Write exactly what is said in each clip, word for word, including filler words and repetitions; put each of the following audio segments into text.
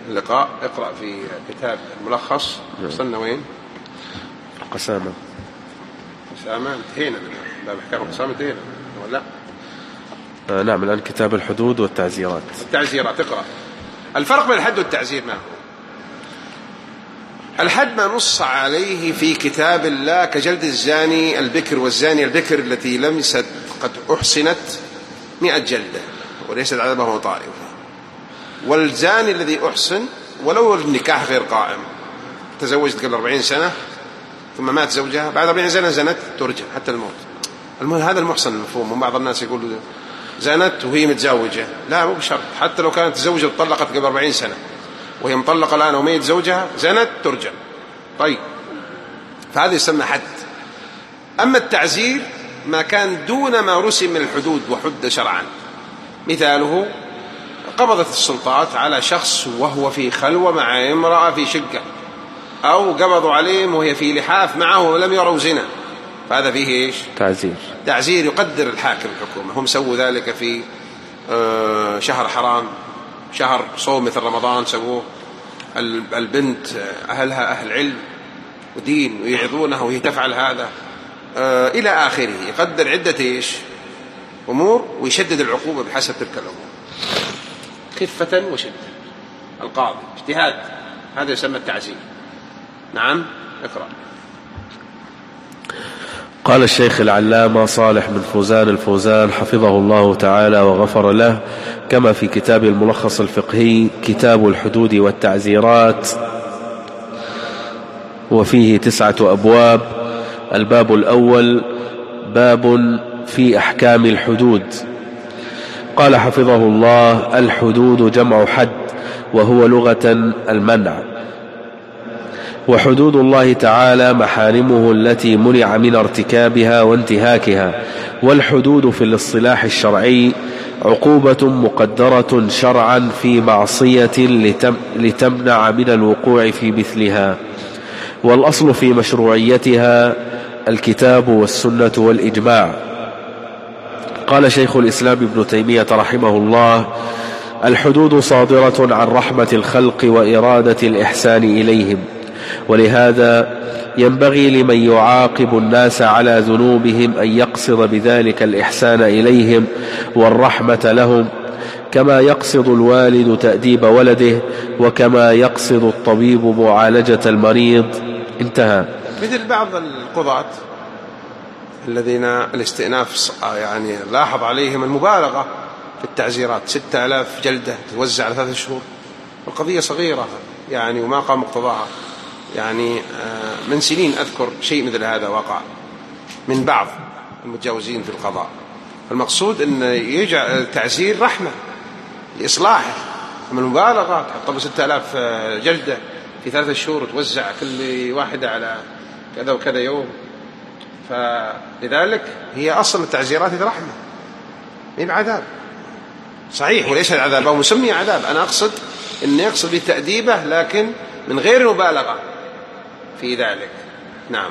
اللقاء اقرأ في كتاب الملخص. وصلنا وين؟ قسامة. قسامة انتهينا منها، باب أحكام القسامة انتهينا ولا؟ آه نعم، الآن كتاب الحدود والتعزيرات. التعزيرات اقرأ. الفرق بين الحد والتعزير ما هو؟ الحد ما نص عليه في كتاب الله كجلد الزاني البكر والزاني البكر التي لمست قد أحسنت مئة جلدة وليست عذابه طائف، والزاني الذي أحسن ولو النكاح غير قائم، تزوجت قبل أربعين سنة ثم مات زوجها بعد أربعين سنة زنت ترجم حتى الموت. المهم هذا المحسن المفهوم. وبعض الناس يقول زنت وهي متزوجة، لا مو بشرط، حتى لو كانت زوجة طلقت قبل أربعين سنة وهي مطلقة الآن وميت زوجها زنت ترجم. طيب فهذا يسمى حد. أما التعزير ما كان دون ما رسم من الحدود وحد شرعا، مثاله قبضت السلطات على شخص وهو في خلوة مع امرأة في شقة، أو قبضوا عليهم وهي في لحاف معه ولم يروا زنا، فهذا فيه إيش؟ تعزير. تعزير يقدر الحاكم الحكومة. هم سووا ذلك في شهر حرام، شهر صوم مثل رمضان سووه. البنت أهلها أهل علم ودين ويعظونها وهي تفعل هذا إلى آخره. يقدر عدة إيش أمور ويشدد العقوبة بحسب تلك الأمور، خفة وشدة. القاضي اجتهاد، هذا يسمى التعزير. نعم اقرأ. قال الشيخ العلامة صالح بن فوزان الفوزان حفظه الله تعالى وغفر له، كما في كتاب الملخص الفقهي كتاب الحدود والتعزيرات، وفيه تسعة أبواب. الباب الأول باب في أحكام الحدود. قال حفظه الله: الحدود جمع حد، وهو لغة المنع. وحدود الله تعالى محارمه التي منع من ارتكابها وانتهاكها. والحدود في الاصطلاح الشرعي عقوبة مقدرة شرعا في معصية لتم لتمنع من الوقوع في مثلها. والأصل في مشروعيتها الكتاب والسنة والإجماع. قال شيخ الإسلام ابن تيمية رحمه الله: الحدود صادرة عن رحمة الخلق وإرادة الإحسان إليهم، ولهذا ينبغي لمن يعاقب الناس على ذنوبهم أن يقصد بذلك الإحسان إليهم والرحمة لهم، كما يقصد الوالد تأديب ولده، وكما يقصد الطبيب معالجة المريض. انتهى. مثل بعض القضاة الذين الاستئناف يعني لاحظ عليهم المبالغة في التعزيرات، ستة آلاف جلدة توزع على ثلاثة شهور، القضية صغيرة يعني وما قام مقتضاها. يعني من سنين أذكر شيء مثل هذا وقع من بعض المتجاوزين في القضاء. المقصود أن يجعل التعزير رحمة لإصلاحه، أما المبالغة تحط ستة آلاف جلدة في ثلاثة شهور وتوزع كل واحدة على كذا وكذا يوم. فلذلك هي أصل التعزيرات رحمة من عذاب صحيح، وليس العذاب أو مسمي عذاب. أنا أقصد أن يقصد بالتأديبة لكن من غير مبالغة في ذلك. نعم.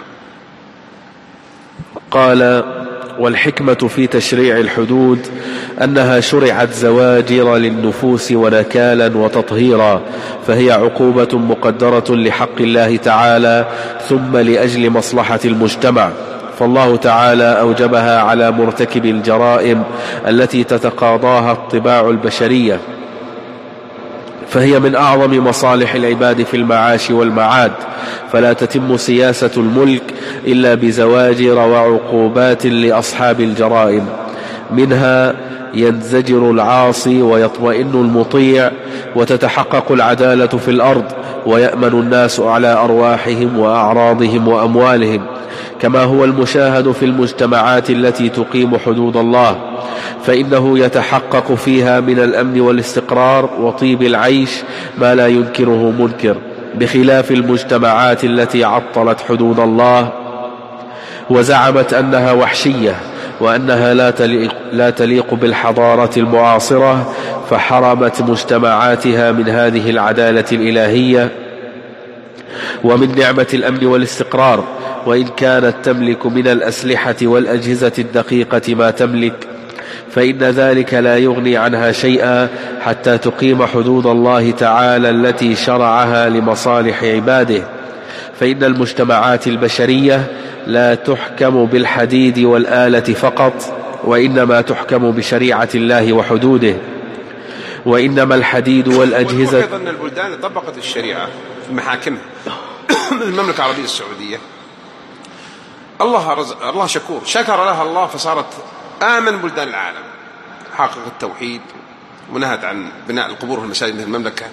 قال: والحكمة في تشريع الحدود أنها شرعت زواجر للنفوس ونكالا وتطهيرا، فهي عقوبة مقدرة لحق الله تعالى ثم لأجل مصلحة المجتمع، فالله تعالى أوجبها على مرتكب الجرائم التي تتقاضاها الطباع البشرية، فهي من أعظم مصالح العباد في المعاش والمعاد، فلا تتم سياسة الملك إلا بزواجر وعقوبات لأصحاب الجرائم. منها ينزجر العاصي ويطمئن المطيع، وتتحقق العدالة في الأرض، ويأمن الناس على أرواحهم وأعراضهم وأموالهم، كما هو المشاهد في المجتمعات التي تقيم حدود الله، فإنه يتحقق فيها من الأمن والاستقرار وطيب العيش ما لا ينكره منكر، بخلاف المجتمعات التي عطلت حدود الله وزعمت أنها وحشية وأنها لا تليق, لا تليق بالحضارة المعاصرة، فحرمت مجتمعاتها من هذه العدالة الإلهية ومن نعمة الأمن والاستقرار، وإن كانت تملك من الأسلحة والأجهزة الدقيقة ما تملك. فإن ذلك لا يغني عنها شيئا حتى تقيم حدود الله تعالى التي شرعها لمصالح عباده. فإن المجتمعات البشرية لا تحكم بالحديد والآلة فقط، وإنما تحكم بشريعة الله وحدوده. وإنما الحديد والأجهزة أيضا أن البلدان طبقت الشريعة في محاكمها. المملكة العربية السعودية الله رزق الله شكور، شكر لها الله فصارت آمن بلدان العالم، حققت التوحيد ونهت عن بناء القبور في المساجد مثل المملكة،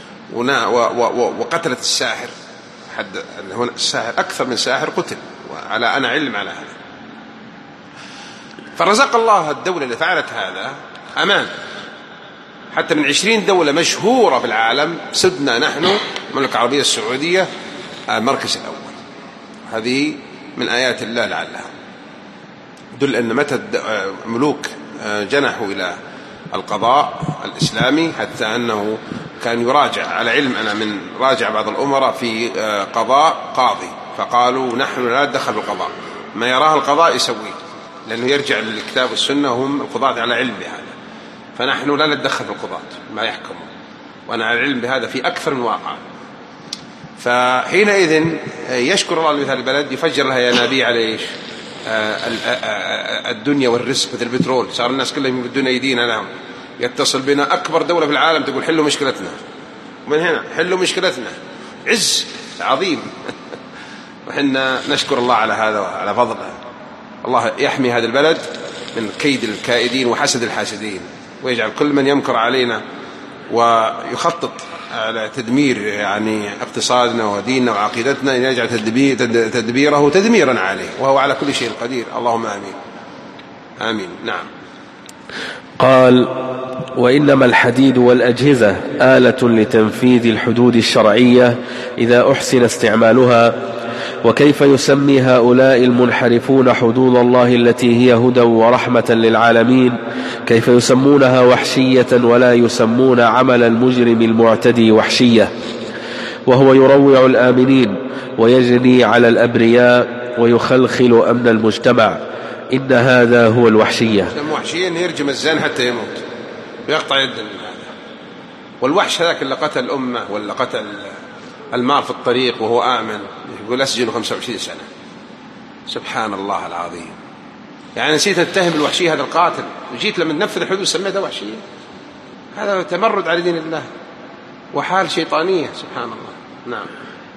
وقتلت الساحر. حد هنا الساحر أكثر من ساحر قتل، وعلى أنا علم على هذا. فرزق الله الدولة اللي فعلت هذا أمان. حتى من عشرين دولة مشهورة في العالم سدنا نحن المملكة العربية السعودية المركز الأول. هذه من آيات الله لعلها دل أن متى ملوك جنحوا إلى القضاء الإسلامي، حتى أنه كان يراجع على علم أنا من راجع بعض الأمراء في قضاء قاضي، فقالوا نحن لا ندخل بالقضاء، ما يراه القضاء يسويه، لأنه يرجع للكتاب والسنة، هم القضاة على علم بهذا، فنحن لا نتدخل في القضاة ما يحكمون، وأنا على علم بهذا في أكثر من واقع. فحينئذ يشكر الله لمثال البلد، يفجر لها ينابيع على إيش؟ الدنيا والرزق مثل البترول، صار الناس كلهم بدون أيدينا لهم. يتصل بنا أكبر دولة في العالم تقول حلوا مشكلتنا، ومن هنا حلوا مشكلتنا، عز عظيم. وحنا نشكر الله على هذا وعلى فضله. الله يحمي هذا البلد من كيد الكائدين وحسد الحاسدين، ويجعل كل من يمكر علينا ويخطط على تدمير يعني اقتصادنا وديننا وعقيدتنا، أن يجعل تدبيره تدميرا عليه، وهو على كل شيء قدير. اللهم آمين آمين. نعم. قال: وإنما الحديد والأجهزة آلة لتنفيذ الحدود الشرعية إذا أحسن استعمالها. وكيف يسمي هؤلاء المنحرفون حدود الله التي هي هدى ورحمة للعالمين؟ كيف يسمونها وحشية ولا يسمون عمل المجرم المعتدي وحشية، وهو يروع الآمنين ويجني على الأبرياء ويخلخل أمن المجتمع؟ إن هذا هو الوحشية. وحشية أن يرجم الزان حتى يموت ويقطع يد. والوحش هذاك اللي قتل الأمة ولا قتل المال في الطريق وهو آمن يقول أسجن خمسة وعشرين سنة. سبحان الله العظيم. يعني نسيت تتهم الوحشية هذا القاتل، وجيت لما تنفذ الحدود سميتها وحشية. هذا تمرد على دين الله وحال شيطانية. سبحان الله. نعم.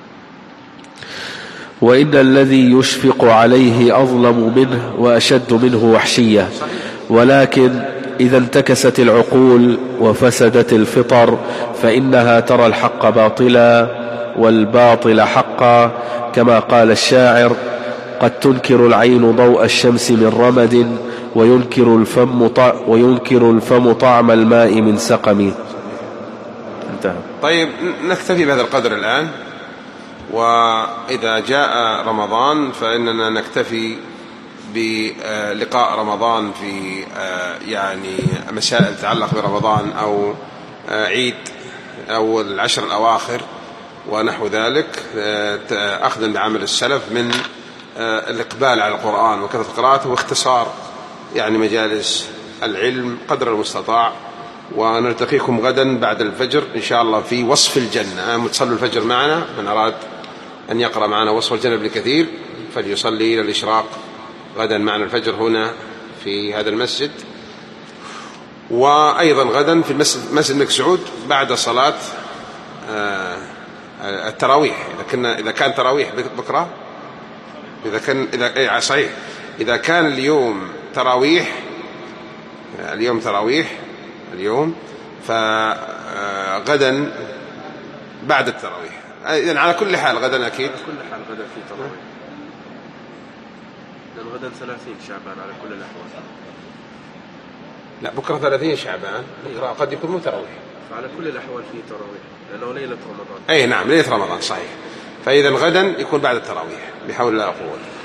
وإن الذي يشفق عليه أظلم منه وأشد منه وحشية. ولكن إذا انتكست العقول وفسدت الفطر فإنها ترى الحق باطلا والباطل حقا، كما قال الشاعر: قد تنكر العين ضوء الشمس من رمد وينكر الفم وينكر الفم طعم الماء من سقم. انتهى. طيب نكتفي بهذا القدر الآن، وإذا جاء رمضان فإننا نكتفي بلقاء رمضان في يعني مسائل تتعلق برمضان أو عيد أو العشر الأواخر ونحو ذلك، أخذا بعمل السلف من الإقبال على القرآن وكثرة قراءته واختصار يعني مجالس العلم قدر المستطاع. ونلتقيكم غدا بعد الفجر إن شاء الله في وصف الجنة. متصلوا الفجر معنا، من أراد أن يقرأ معنا وصف الجنة ابن كثير فليصلي إلى الإشراق غدا معنا الفجر هنا في هذا المسجد. وأيضا غدا في المسجد مسجد الملك سعود بعد صلاة التراويح، إذا كنا إذا كان تراويح بكرة، إذا كان إذا صحيح إذا كان اليوم تراويح اليوم تراويح اليوم فغدا بعد التراويح. إذن على كل حال غدا أكيد على كل حال غدا في تراويح، لأن غدا ثلاثين شعبان على كل الأحوال. لا بكرة ثلاثين شعبان، بكرة قد يكون مو تراويح، فعلى كل الأحوال في تراويح لأنه ليلة رمضان. أي نعم ليلة رمضان صحيح. فإذا غدا يكون بعد التراويح بحول الله قوة.